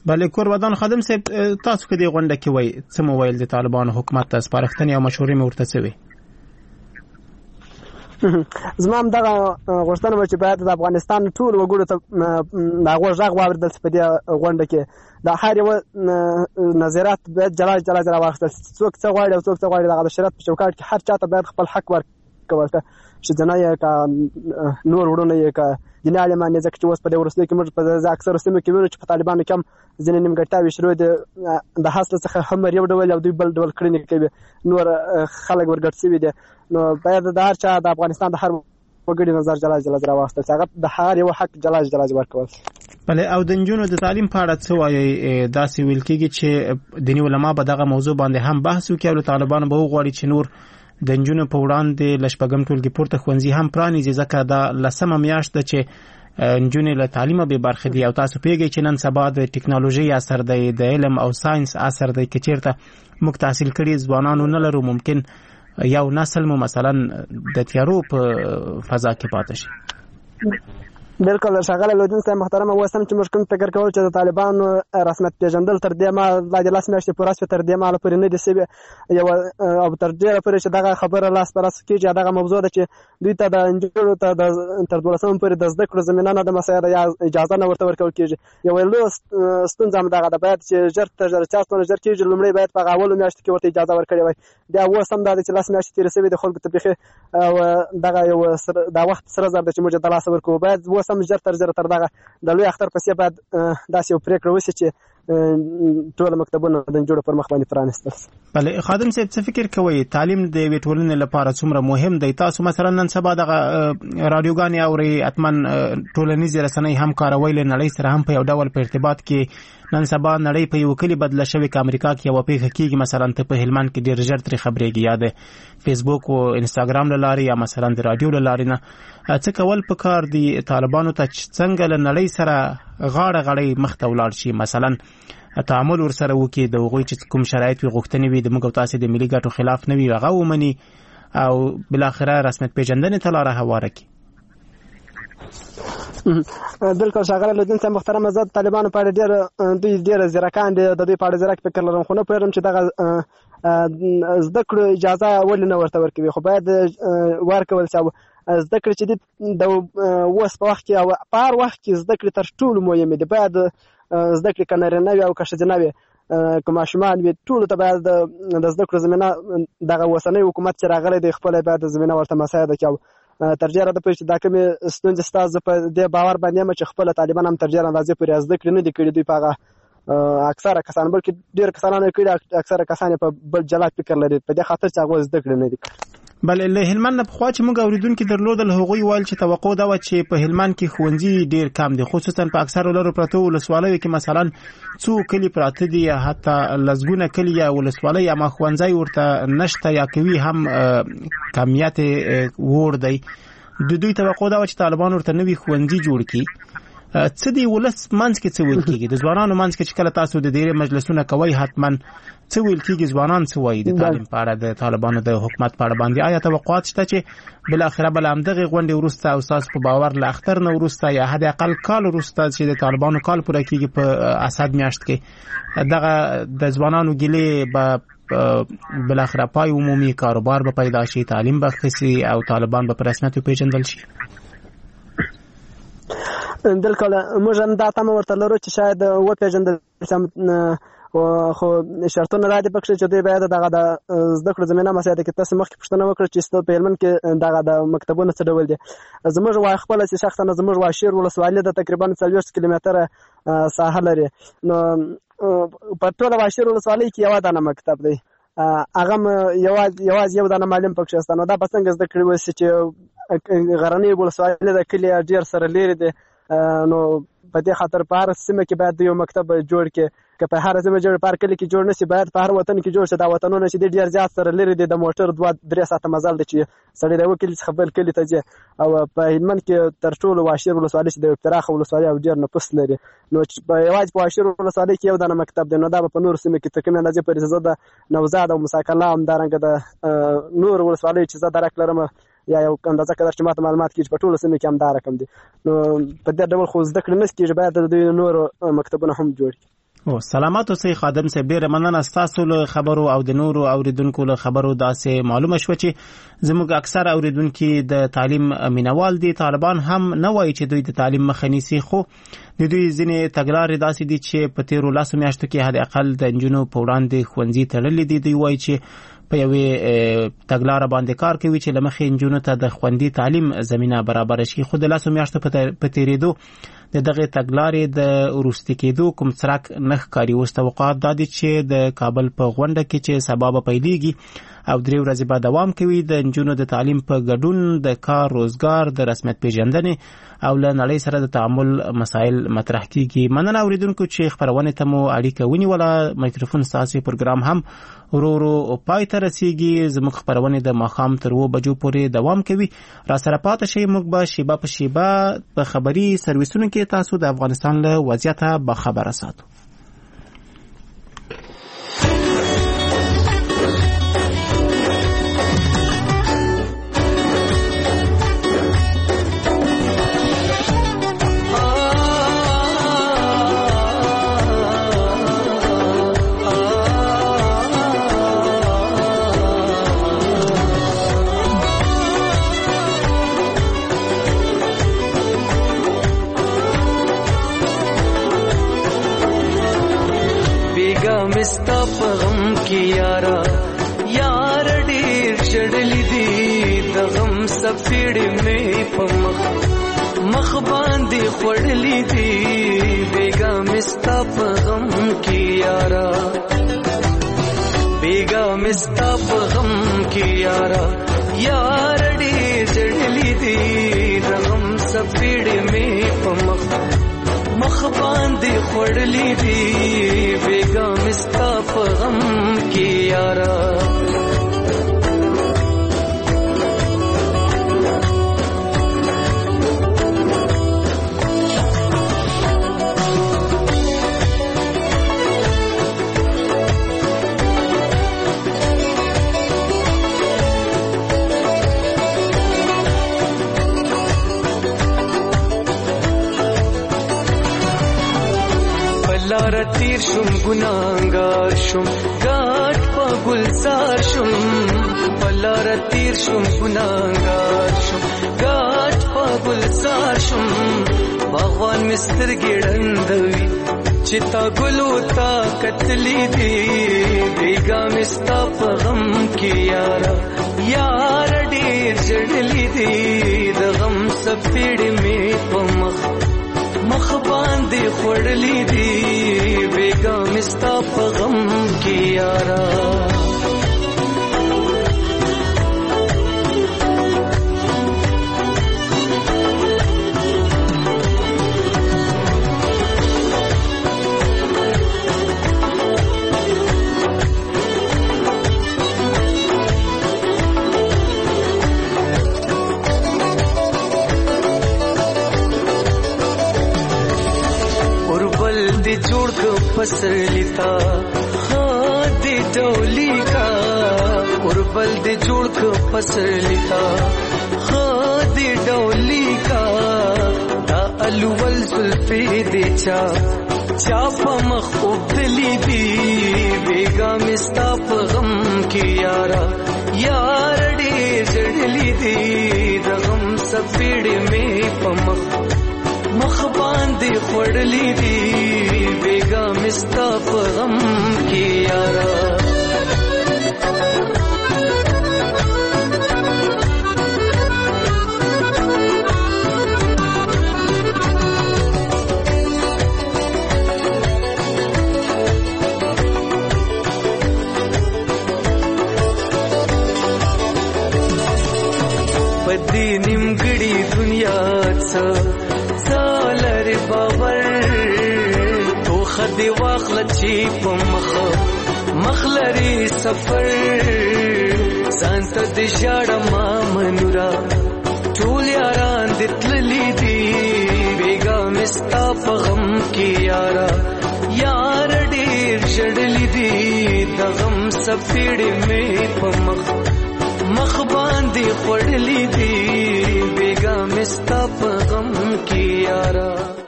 بله کورودان خادم صاحب تاسو کې دی غونډه کې وای څه مو ویل د طالبانو حکومت ته سپارښتنې او مشورې مې ورته څه وي؟ زما هم دغه غوښتنه وه چې باید د افغانستان ټول وګړو ته د هغوی غږ واورېدل شي په دې غونډه کې. د هر یوه نظریات باید جلا جلا راواخیستل شي، څوک څه غواړي او څوک څه غواړي. دغه د شریعت په چوکاټ کې هر چا ته باید خپل حق ورکول ته، ښځینه یې که نور وروڼه یې که دیني عالمان یې. ځکه چې اوس په دې وروستیو کې موږ په اکثرو سیمو کې وینو چې په طالبانو کې هم ځینې نیمګړتیاوې شروع دي، د حاصل څخه هم یو ډول او دوی بل ډول کړنې کوي، نور خلک ورګډ شوي دي. نو باید د هر چا د افغانستان د هر وګړي نظر جلا جلا راواخیستل شي، هغه د هر یو حق جلا جلا ورکول شي. بله او د نجونو د تعلیم په اړه څه وایي؟ داسې ویل کېږي چې دیني علما به دغه موضوع باندې هم بحث وکړي او له طالبانو به وغواړي چې نور د نجونو په وړاندې له شپږم ټولګي پورته ښوونځي هم پرانیزي، ځکه دا 10مه میاشت ده چې نجونې له تعلیمه بې برخې دي. او تاسو پوهیږئ چې نن سبا د ټکنالوژۍ عصر دی، د علم او ساینس عصر دی. که چېرته موږ تحصیل کړي ځوانانو نه لرو، ممکن یو نسل مو مثلا د تیارو په فضا کې پاتې شي. بالکل ښاغلی لودین صاحب محترم، اوس هم چې موږ کوم فکر کوو چې د طالبانو رسمیت پېژندل تر دې مهاله لا د 10 میاشتې پوره شوې، تر دې مهاله پورې نه دي شوي او تر ډېره پورې چې دغه خبره لاس په لاس کېږي، دغه موضوع ده چې دوی ته د نجونو ته تر 12مه پورې د زده کړو زمینه نه ده مساعده یا اجازه نه ورته ورکول کېږي. یوه لویه ستونزه همدغه ده، باید چې ژر تر ژره چاستونه ژر کېږي، لومړی باید په هغه اولو میاشتو کې ورته اجازه ورکړې وای. بیا اوس هم دا ده چې 10 میاشتې تېرې شوې د خلکو ته بیخي دغه یو دا وخت سره زر ده چې موږ د لاسه ورکوو. باید اوس هم ژر تر ژره تر دغه د لوی اختر پسې باید داسې یو پرېکړه وشي چې ټول مکتبونه د نجونو پر مخ باندې پرانیستل شي. بله خادم صاحب څه فکر کوئ تعلیم د یوې ټولنې لپاره څومره مهم دی؟ تاسو مثلا نن سبا دغه راډیوګانې اورئ، حتما ټولنیزې رسنۍ هم کاروئ، له نړۍ سره هم په یو ډول په ارتباط کې. نن سبا نړۍ په یو کلي بدله شوې، که امریکا کې یوه پیښه کېږي مثلا ته په هلمند کې ډېر ژر ترې خبرېږي، یا د فیسبوک او انسټاګرام له لارې یا مثلا د راډیو له لارې نه. څه کول پکار دي طالبانو ته چې څنګه له نړۍ سره غاړه غړۍ مخ ته ولاړ شي، مثلا تعامل ورسره وکړي، د هغوی چې کوم شرایط وي غوښتنې وي د موږ او تاسې د ملي ګټو خلاف نه وي، هغه ومني او بالاخره رسمیت پېژندنې ته لاره هواره کړي. بالکل ښاغلی لودین صاحب محترمه، زه د طالبانو په اړه دوی ډېره ځیرکان دي، د دوی په اړه ځیرک فکر لرم، خو نه پوهېږم چې دغه زده کړو اجازه ولې نه ورته ورکوي. خو باید ورکول شي. زده کړې چې دي د اوس په وخت کې او په هر وخت کې زده کړې تر ټولو مهمې دي. باید زده کړې که نارینه وي او که ښځینه وي، که ماشومان وي، ټولو ته باید د زده کړو زمینه دغه اوسنی حکومت چې راغلی دی خپله باید زمینه ورته مساعده کړي. تر ډېره ده پوهېږي چې دا کومې ستونزې شته، زه په دې باور باندې یم چې خپله طالبان هم تر ډېره اندازې پورې زده کړې نه دي کړي. دوی په هغه اکثره کسان، بلکې ډېر کسانو یې کړي، اکثره کسان یې په بل جلا فکر لري په دې خاطر چې هغوی زده کړې نه دي کړي. بله له هلمند نه پخوا چې موږ اوریدونکي درلودل، هغوی ویل چې توقع دا وه چې په هلمند کې ښوونځي ډېر کم دي، خصوصا په اکثرو لرو پرتو ولسوالیو کې مثلا څو کلي پراته دي، یا حتی لسګونه کلي یا ولسوالۍ اما ښوونځی ورته نشته یا کوي هم کمیت وړ دی. دوی توقع دا وه چې طالبان ورته نوي ښوونځي جوړ کړي. څه دی ولس منځ کې څه ویل کېږي؟ د ځوانانو منځ کې چې کله تاسو د ډېرې مجلسونه کوئ حتما څه ویل کېږي؟ ځوانان څه وایي د تعلیم په اړه، د طالبانو د حکومت په اړه باندې؟ آیا توقعات شته چې بالاخره به له همدغې غونډې وروسته او ستاسو په باور له اختر نه وروسته یا حد اقل کال وروسته چې د طالبانو کال پوره کېږي په اسد میاشت کې، دغه د ځوانانو ګیلې به بالاخره پای عمومي، کاروبار به پیدا شي، تعلیم به ښه شي او طالبان به په رسمیت وپېژندل شي؟ بالکل موږ هم دا تمه ورته لرو چې شاید وپېژندل شي، خو شرطونه دا دي پکښې چې دوی باید دغه د زده کړو زمینه مساعده کړي. تاسو مخکې پوښتنه وکړه چې په هلمند کې دغه د مکتبونه څه ډول دي. زموږ خپله چې شخصا زموږ واشیر ولسوالي د تقریبا 40 کیلومتره ساحه لري، نو په ټوله واشیر ولسوالۍ کې یوه دانه مکتب دی، هغه یوازې یو دانه معلم پکښې شته. نو دا به څنګه زده کړې وشي چې غرنۍ ولسوالۍ د کلي ډېر سره لرې دی. نو په دې خاطر په هر سیمه کې باید یو مکتب جوړ کړي، که په هر سیمه جوړ په هر کلي کې جوړ نشي، باید په هر وطن کې جوړ شي. دا وطنونه چې ډېر زیات سره لرې دي، د موټر 2-3 ساعته مزل دی چې سړی د یوه کلي څخه بل کلي ته ځي. او په هلمند کې تر ټولو واشیر ولسوالۍ چې د یو پراخه ولسوالۍ او ډېر نفوس لري، نو یوازې په واشیر ولسوالۍ کې یو دانه مکتب دی. نو دا به په نورو سیمو کې تر کومې اندازې پورې زه د نوزاد او موسی کلا همدارنګه د نور ولسوالیو چې زه درک لرم یا یو اندازه قدر چې ماته معلومات کېږي په ټولو سیمو کې همدا رقم دي. نو په دې ډول خو زده کړې نه کېږي، باید د دوی نورو مکتبونه هم جوړ کړي. او سلامات اوسې خادم صاحب، ډېره مننه ستاسو له خبرو او د نورو اوریدونکو له خبرو. داسې معلومه شوه چې زموږ اکثر اوریدونکي د تعلیم مینوال دي. طالبان هم نه وایي چې دوی د تعلیم مخه نیسي، خو د دوی ځینې تګلارې داسې دي چې په تیرو 10 میاشتو کې حد اقل د نجونو په وړاندې ښوونځي تړلي دي. دوی وایي چې په یوې تګلاره باندې کار کوي چې لمخې نجونو ته د خوندي تعلیم زمينه برابر شي. خو د 10 میاشتو په تیریدو دغه تګلارې د وروستي کېدو کوم څرک نه ښکاري. اوس توقعات دا دي چې د کابل په غونډه کې چې سبا به پیلېږي او 3 ورځې به دوام کوي، د نجونو د تعلیم په ګډون د کار روزګار د رسمیت پیژندنې او له نړۍ سره د تعامل مسایل مطرح کیږي. مننه اوریدونکو چې خبرونه ته مو اړیکه ونیوله. میکروفون ساسي پروګرام هم ورو پای ته رسیږي. زموږ خبرونه د ماښام تر 2 بجو پورې دوام کوي. را سره پاتې شئ. موږ به شیبه په شیبه په خبري سرویسونو کې تاسو د افغانستان له وضعیت به خبر ساتو. مستا پغم کی یارا یار ډیر چړلی دی د غم سفیړ می پمخ مخ باندې خړلی دی بیگا مستا پغم کی یارا بیگا مستا پغم کی یارا یار ډیر چړلی دی د غم سفیړ می پمخ مخ باندې خړلی دی بیگا مستا غم کی یارا لار تیر شم گناهگار شم گاٹ پا گلزار شم لار تیر شم گناهگار شم گاٹ پا گلزار شم باغوان مستر ګړندوي چتا ګلو تا قتلی دی بیگا مستا په غم کې یارا یار ډیر جړلی دی د غم سپېړې می په مخ باندې خړلی دی بیگا مستا په غم کې یارا جوړ کو پسر لیتا خادي ډولی کا اوربل دې جوړ کو پسر لیتا خادي ډولی کا دا الول زلفي دې چا په مخ وبدلی دی بیگا مستا په غم کې یارا یار دې زړلی دی د غم سپېړې می په مخ باندې خړلی دی بیگا مستا په غم کې یارا پدې نیمګړي دنیا څخه سالر باور تو خدي واخل چی په مخلري سفر سانت د شاړه ما منورا ټول یاران د تللی دی بیگا مستا په غم کې یارا یار ډیر شړلی دی د غم سپېړې می په مخ باندې خړلی دی بیگا مستا په غم کې یارا